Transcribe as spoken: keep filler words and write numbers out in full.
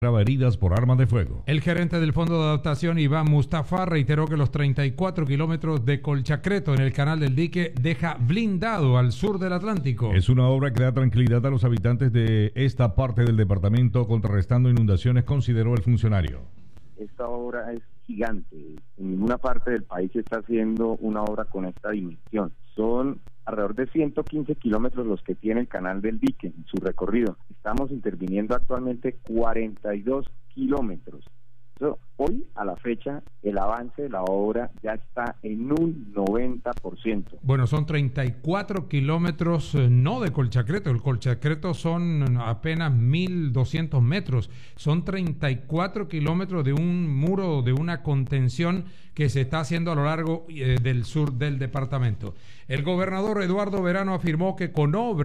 heridas por armas de fuego. El gerente del Fondo de Adaptación, Iván Mustafa, reiteró que los treinta y cuatro kilómetros de Colchacreto en el Canal del Dique deja blindado al sur del Atlántico. Es una obra que da tranquilidad a los habitantes de esta parte del departamento, contrarrestando inundaciones, consideró el funcionario. Esta obra es gigante. En ninguna parte del país se está haciendo una obra con esta dimensión. Son alrededor de ciento quince kilómetros los que tiene el Canal del Dique en su recorrido. Estamos interviniendo actualmente cuarenta y dos kilómetros. So, hoy, a la fecha, el avance de la obra ya está en un noventa por ciento. Bueno, son treinta y cuatro kilómetros, eh, no de Colchacreto. El Colchacreto son apenas mil doscientos metros. Son treinta y cuatro kilómetros de un muro, de una contención que se está haciendo a lo largo eh, del sur del departamento. El gobernador Eduardo Verano afirmó que con obras